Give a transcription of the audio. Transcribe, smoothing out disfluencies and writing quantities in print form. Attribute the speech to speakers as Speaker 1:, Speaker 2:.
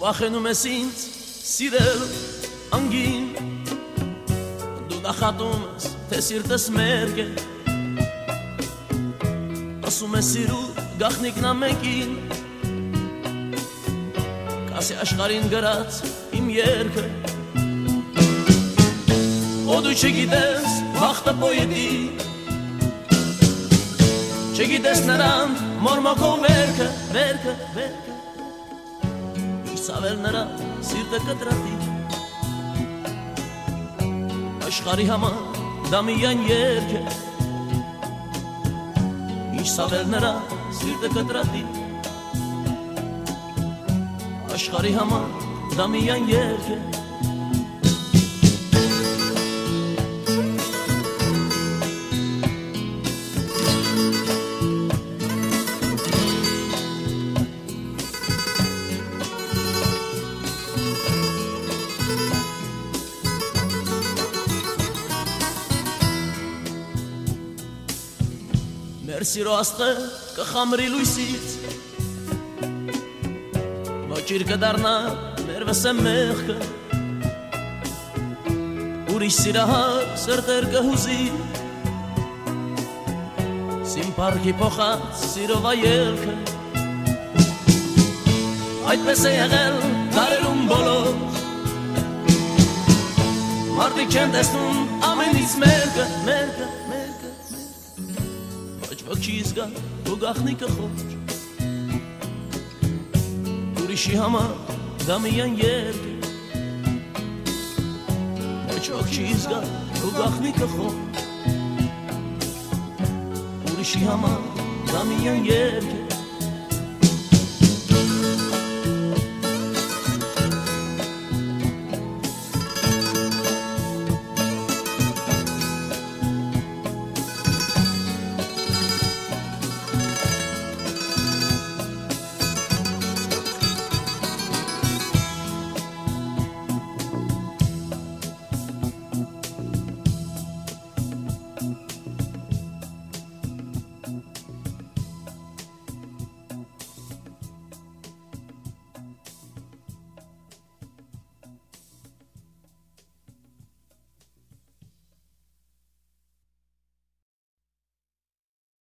Speaker 1: Վախենում ես ինձ սիրել անգին Դու նախատում ես, թե սիրտս մերկ է Ասում ես սիրու գախնիկնա մեկին Կասի աշխարին գրած իմ երկը Օ դու չգիտես վախտը պոյետի Չգիտես նրան մորմոքով վերքը Սավել նրա սիրտը կտրատի Աշխարի համար դա միայն երկ է Ինչ սավել նրա սիրտը կտրատի Աշխարի համար դա միայն երկ է Մեր սիրո աստղը կխամրի լույսից Ոչիր կդարնա մեր վսեմ մեղքը Ուրիշ սիրահար սրտեր կհուզի Սիմ պարքի փոխած սիրով այելքը Այդպես է եղել դարերում բոլոր Մարդիկ չեն տեսնում ամենից մերկը Ոչ չի զգա ու գախնիկը խոր Ուրիշի համար դա միայն երկ է Ոչ չի զգա ու գախնիկը խոր Ուրիշի համար դա միայն երկ է